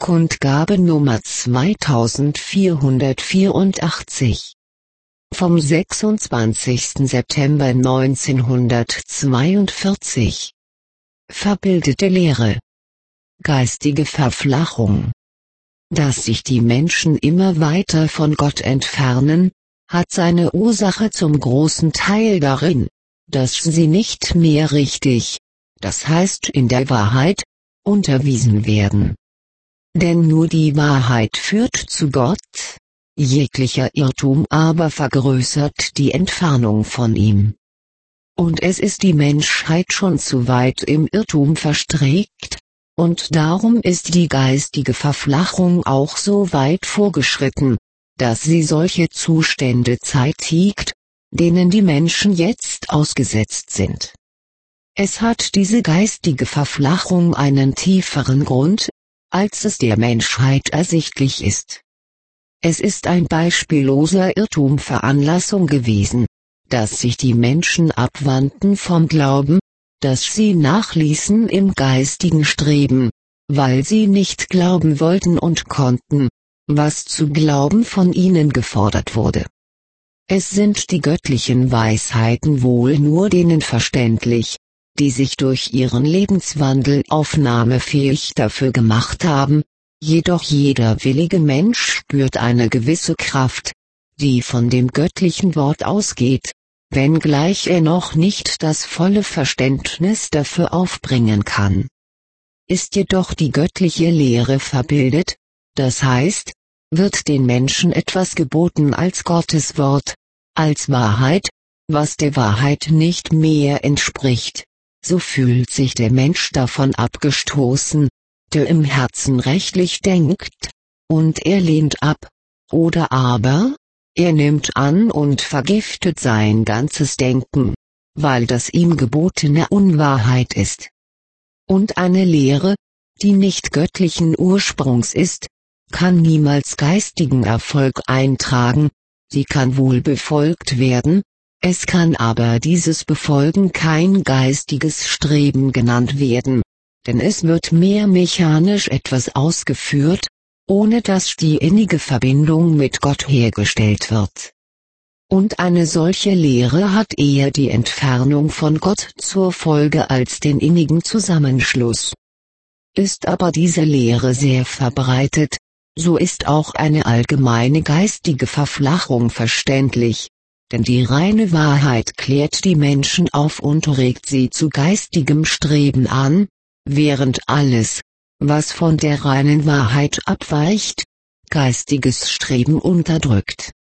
Kundgabe Nummer 2484. Vom 26. September 1942. Verbildete Lehre. Geistige Verflachung. Dass sich die Menschen immer weiter von Gott entfernen, hat seine Ursache zum großen Teil darin, dass sie nicht mehr richtig, das heißt in der Wahrheit, unterwiesen werden. Denn nur die Wahrheit führt zu Gott, jeglicher Irrtum aber vergrößert die Entfernung von ihm. Und es ist die Menschheit schon zu weit im Irrtum verstrickt, und darum ist die geistige Verflachung auch so weit vorgeschritten, dass sie solche Zustände zeitigt, denen die Menschen jetzt ausgesetzt sind. Es hat diese geistige Verflachung einen tieferen Grund, als es der Menschheit ersichtlich ist. Es ist ein beispielloser Irrtum Veranlassung gewesen, dass sich die Menschen abwandten vom Glauben, dass sie nachließen im geistigen Streben, weil sie nicht glauben wollten und konnten, was zu glauben von ihnen gefordert wurde. Es sind die göttlichen Weisheiten wohl nur denen verständlich, die sich durch ihren Lebenswandel aufnahmefähig dafür gemacht haben, jedoch jeder willige Mensch spürt eine gewisse Kraft, die von dem göttlichen Wort ausgeht, wenngleich er noch nicht das volle Verständnis dafür aufbringen kann. Ist jedoch die göttliche Lehre verbildet, das heißt, wird den Menschen etwas geboten als Gottes Wort, als Wahrheit, was der Wahrheit nicht mehr entspricht, so fühlt sich der Mensch davon abgestoßen, der im Herzen rechtlich denkt, und er lehnt ab, oder aber, er nimmt an und vergiftet sein ganzes Denken, weil das ihm gebotene Unwahrheit ist. Und eine Lehre, die nicht göttlichen Ursprungs ist, kann niemals geistigen Erfolg eintragen, sie kann wohl befolgt werden, es kann aber dieses Befolgen kein geistiges Streben genannt werden, denn es wird mehr mechanisch etwas ausgeführt, ohne dass die innige Verbindung mit Gott hergestellt wird. Und eine solche Lehre hat eher die Entfernung von Gott zur Folge als den innigen Zusammenschluss. Ist aber diese Lehre sehr verbreitet, so ist auch eine allgemeine geistige Verflachung verständlich, denn die reine Wahrheit klärt die Menschen auf und regt sie zu geistigem Streben an, während alles, was von der reinen Wahrheit abweicht, geistiges Streben unterdrückt.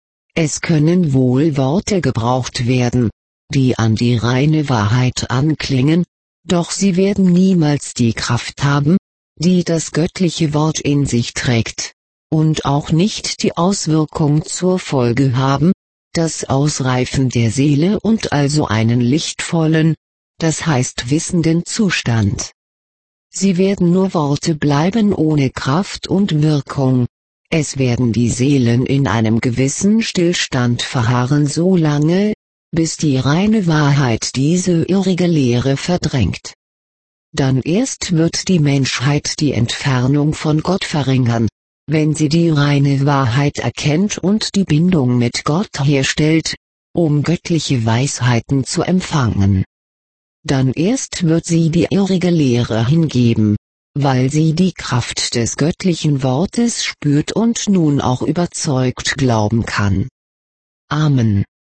Es können wohl Worte gebraucht werden, die an die reine Wahrheit anklingen, doch sie werden niemals die Kraft haben, die das göttliche Wort in sich trägt, und auch nicht die Auswirkung zur Folge haben, das Ausreifen der Seele und also einen lichtvollen, das heißt wissenden Zustand. Sie werden nur Worte bleiben ohne Kraft und Wirkung, es werden die Seelen in einem gewissen Stillstand verharren so lange, bis die reine Wahrheit diese irrige Lehre verdrängt. Dann erst wird die Menschheit die Entfernung von Gott verringern, wenn sie die reine Wahrheit erkennt und die Bindung mit Gott herstellt, um göttliche Weisheiten zu empfangen. Dann erst wird sie die irrige Lehre hingeben, weil sie die Kraft des göttlichen Wortes spürt und nun auch überzeugt glauben kann. Amen.